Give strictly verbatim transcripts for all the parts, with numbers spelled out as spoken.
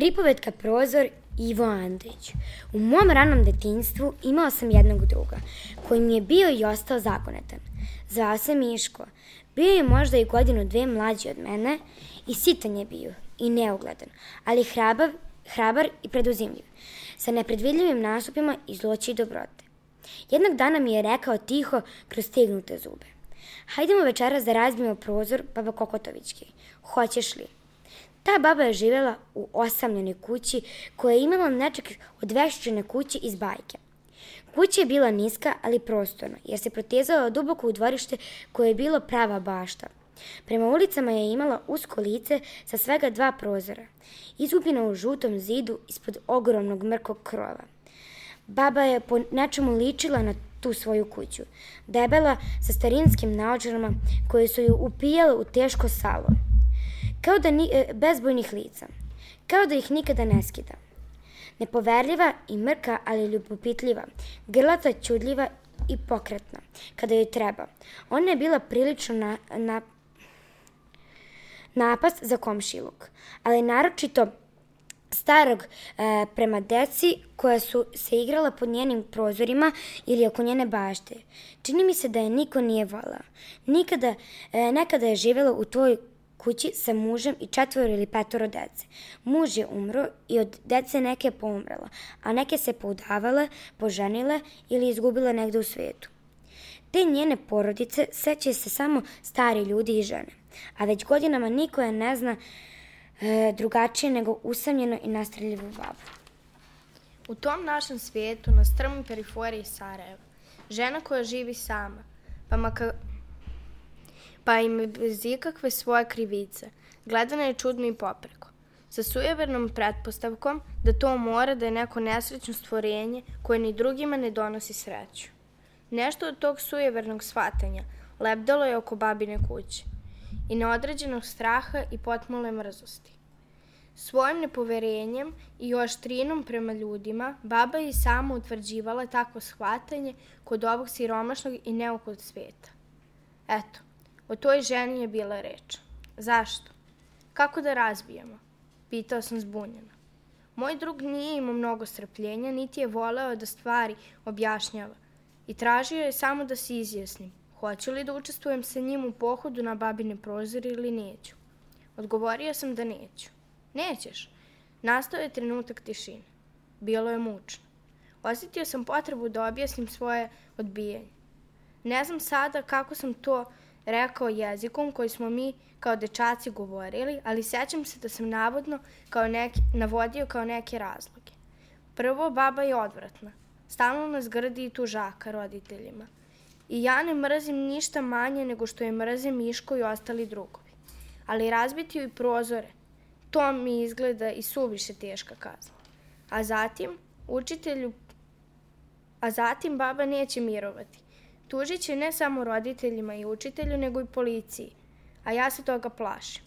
Pripovetka Prozor, Ivo Andrić. U mom ranom detinjstvu imao sam jednog druga, koji mi je bio i ostao zagonetan. Zvao se Miško. Bio je možda i godinu dve mlađi od mene i sitan je bio i neugledan, ali hrabar, hrabar i preduzimljiv, sa nepredvidljivim nastupima i zloći i dobrote. Jednog dana mi je rekao tiho kroz stegnute zube: hajdemo večeras da razbijemo prozor baba Kokotovićke. Hoćeš li? Ta baba je živjela u osamljenoj kući koja je imala nečak od vešćene kuće iz bajke. Kuća je bila niska, ali prostorna, jer se protezala duboko u dvorište koje je bilo prava bašta. Prema ulicama je imala usko lice sa svega dva prozora, izgubljena u žutom zidu ispod ogromnog mrkog krova. Baba je po nečemu ličila na tu svoju kuću, debela sa starinskim naočarama koje su ju upijale u teško salo, kao da ni, bezbojnih lica, kao da ih nikada ne skida. Nepoverljiva i mrka, ali ljubopitljiva, grlata, čudljiva i pokretna, kada joj treba. Ona je bila prilično na, na, napast za komšiluk, ali naročito starog e, prema deci koja su se igrala pod njenim prozorima ili oko njene bašte. Čini mi se da je niko nije volao. Nikada, e, nekada je živjela u toj kući sa mužem i četvoro ili petoro dece. Muž je umro i od dece neke je poumrela, a neke se poudavale, poženile ili izgubile negde u svetu. Te njene porodice sećaju se samo stari ljudi i žene, a već godinama niko je ne zna e, drugačije nego usamljeno i nastreljivu babu. U tom našem svijetu, na strmoj periferiji Sarajeva, žena koja živi sama, pa makar pa im bez ikakve svoje krivice, gledana je čudno i popreko, sa sujevernom pretpostavkom da to mora da je neko nesrećno stvorenje koje ni drugima ne donosi sreću. Nešto od tog sujevernog shvatanja lebdalo je oko babine kuće i neodređenog straha i potmule mrzosti. Svojim nepoverenjem i oštrinom prema ljudima, baba je i sama utvrđivala takvo shvatanje kod ovog siromašnog i neukog sveta. Eto, o toj ženi je bila reč. Zašto? Kako da razbijemo? Pitao sam zbunjeno. Moj drug nije imao mnogo strpljenja, niti je voleo da stvari objašnjava i tražio je samo da se izjasnim. Hoću li da učestvujem sa njim u pohodu na babine prozore ili neću? Odgovorio sam da neću. Nećeš? Nastao je trenutak tišine. Bilo je mučno. Osjetio sam potrebu da objasnim svoje odbijanje. Ne znam sada kako sam to rekao jezikom koji smo mi kao dečaci govorili, ali sećam se da sam navodno kao neki, navodio kao neke razloge. Prvo, baba je odvratna. Stalno nas grdi i tužaka roditeljima. I ja ne mrzim ništa manje nego što je mrze Miško i ostali drugovi. Ali razbiti joj prozore, to mi izgleda i suviše teška kazna. A zatim, učitelju, a zatim baba neće mirovati. Tužit će ne samo roditeljima i učitelju, nego i policiji, a ja se toga plašim.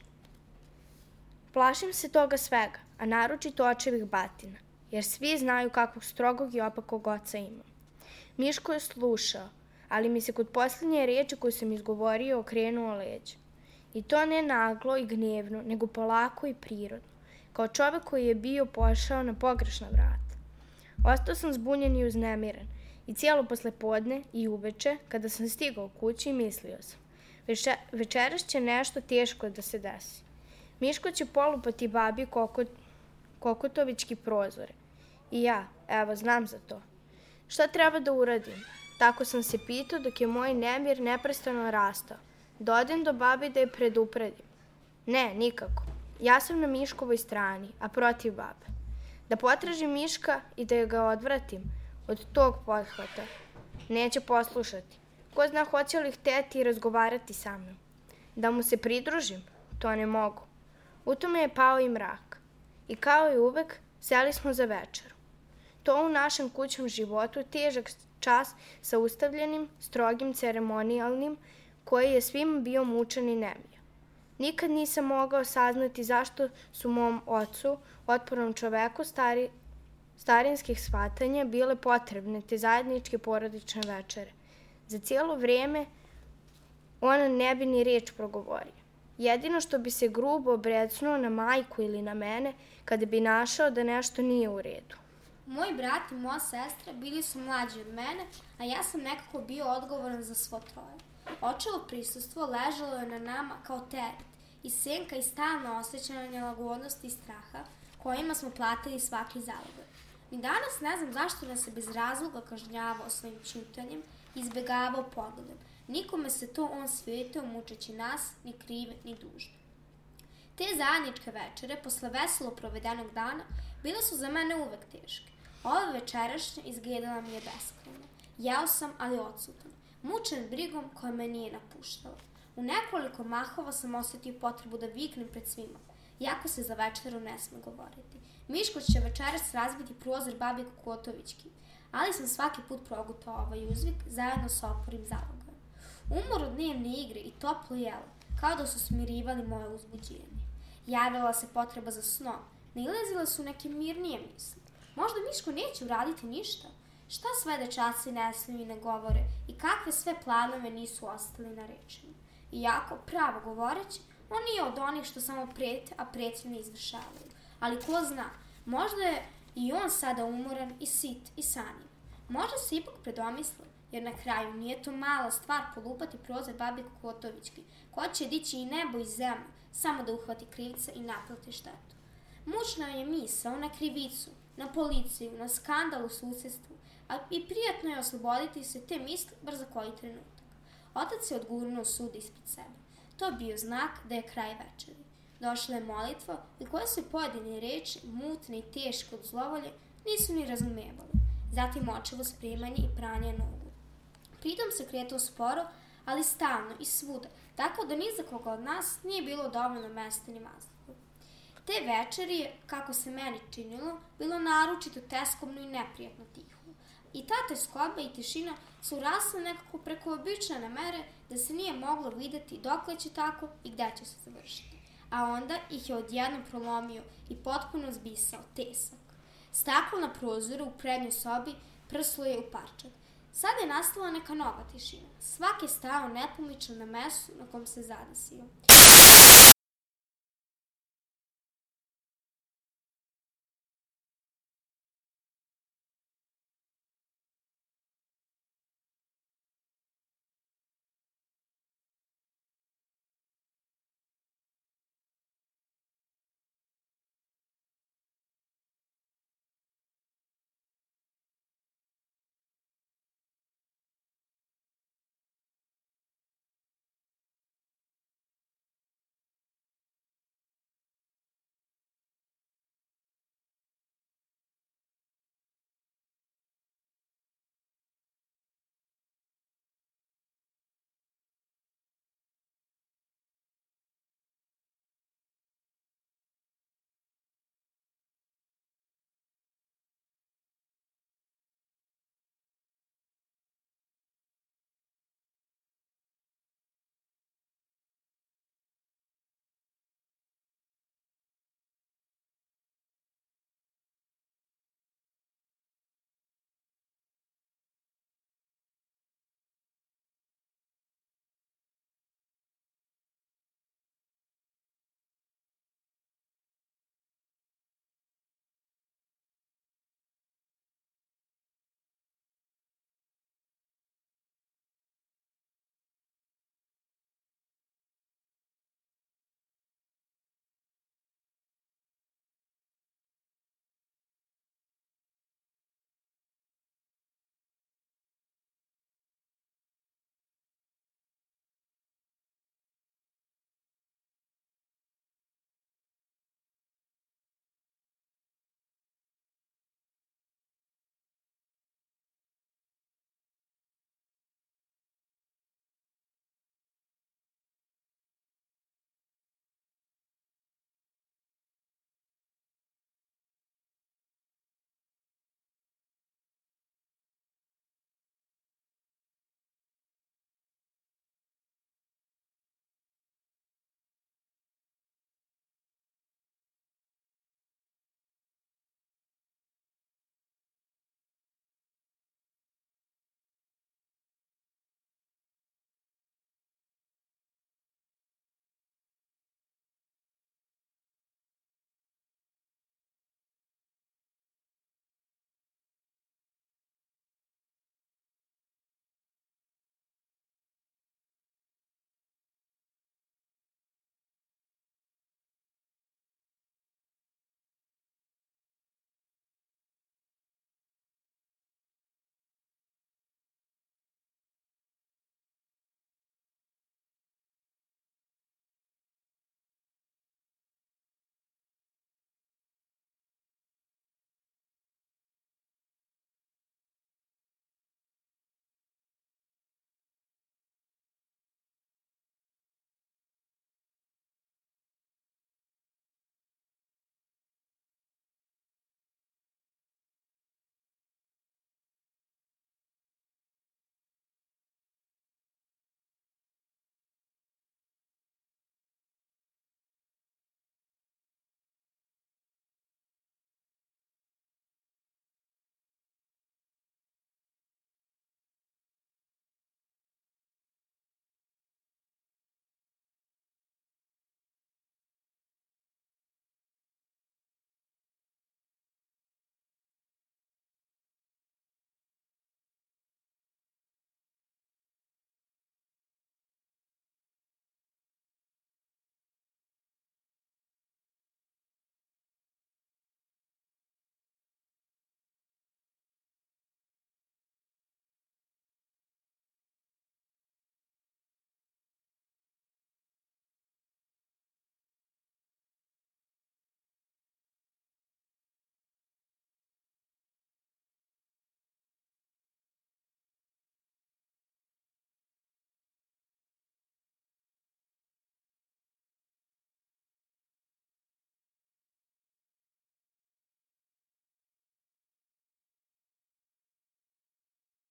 Plašim se toga svega, a naročito očevih batina, jer svi znaju kakvog strogog i opakog oca imam. Miško je slušao, ali mi se kod posljednje riječi koju sam izgovorio okrenuo leđa. I to ne naglo i gnevno, nego polako i prirodno, kao čovek koji je bio pošao na pogrešna vrata. Ostao sam zbunjen i uznemiren, i cijelo poslepodne i uveče, kada sam stigao kući, mislio sam: Veče, večeras će nešto teško da se desi. Miško će polupati babi kokot, Kokotovićki prozore. I ja, evo, znam za to. Šta treba da uradim? Tako sam se pitao dok je moj nemir neprestano rastao. Da odem do babi da je predupredim. Ne, nikako. Ja sam na Miškovoj strani, a protiv babe. Da potražim Miška i da ga odvratim od tog pothvata. Neće poslušati. Ko zna hoće li hteti i razgovarati sa mnom. Da mu se pridružim? To ne mogu. U tome je pao i mrak. I kao i uvek, seli smo za večeru. To u našem kućnom životu težak čas sa ustavljenim, strogim, ceremonijalnim, koji je svima bio mučan i nemio. Nikad nisam mogao saznati zašto su mom ocu, otpornom čoveku, stari, starinskih shvatanja bile potrebne te zajedničke porodične večere. Za cijelo vrijeme ona ne bi ni riječ progovorio. Jedino što bi se grubo obrecnuo na majku ili na mene kada bi našao da nešto nije u redu. Moj brat i moja sestra bili su mlađi od mene, a ja sam nekako bio odgovoran za svo troje. Očevo prisustvo ležalo je na nama kao teret i senka i stalno osjećana nelagodnost i straha kojima smo platili svaki zalogaj. Ni danas ne znam zašto nas se bez razloga kažnjavao svojim ćutanjem i izbegavao pogledom. Nikome se to on svetio mučeći nas, ni krive, ni dužne. Te zajedničke večere, posle veselo provedenog dana, bile su za mene uvek teške. Ova večerašnja izgledala mi je beskrajna. Jeo sam, ali odsutan, mučen brigom koja me nije napuštala. U nekoliko mahova sam osjetio potrebu da viknem pred svima, jako se za večeru ne sme govoriti. Miško će večeras razbiti prozor babi Kokotovićki, ali sam svaki put progutao ovaj uzvik zajedno sa oporim zalogajem. Umor od dnevne igre i toplo jelo, kao da su smirivali moje uzbuđenje. Javila se potreba za snom, nailazile su neke mirnije misli. Možda Miško neće uraditi ništa? Šta sve dečaci ne smiju i ne govore i kakve sve planove nisu ostali na rečima? Iako, pravo govoreći, on nije od onih što samo prete, a pretnje ne izvršavaju. Ali ko zna, možda je i on sada umoran i sit i sanjiv. Možda se ipak predomislio, jer na kraju nije to mala stvar polupati prozor babi Kokotovićki, koja će dići i nebo i zemlju, samo da uhvati krivca i naplati štetu. Mučna je misao na krivicu, na policiju, na skandal u susjedstvu, a i prijatno je osloboditi se te misli bar za koji trenutak. Otac je odgurnuo sud ispred sebe. To je bio znak da je kraj večeri. Došla je molitva i koje se pojedine reči, mutne i teške od zlovolje, nisu ni razumevali. Zatim očevo spremanje i pranje nogu. Pritom se kretao sporo, ali stalno i svuda, tako da ni za koga od nas nije bilo dovoljno mesta ni vazduha. Te večeri je, kako se meni činilo, bilo naročito teskobno i neprijatno tiho. I ta teskoba i tišina su rasle nekako preko običajne mere da se nije moglo videti dokle će tako i gde će se završiti. A onda ih je odjednom prolomio i potpuno zbisao tesak. Staklo na prozoru u prednjoj sobi prslo je u parčad. Sada je nastala neka nova tišina. Svak je stao nepomičan na mestu na kom se zadesio.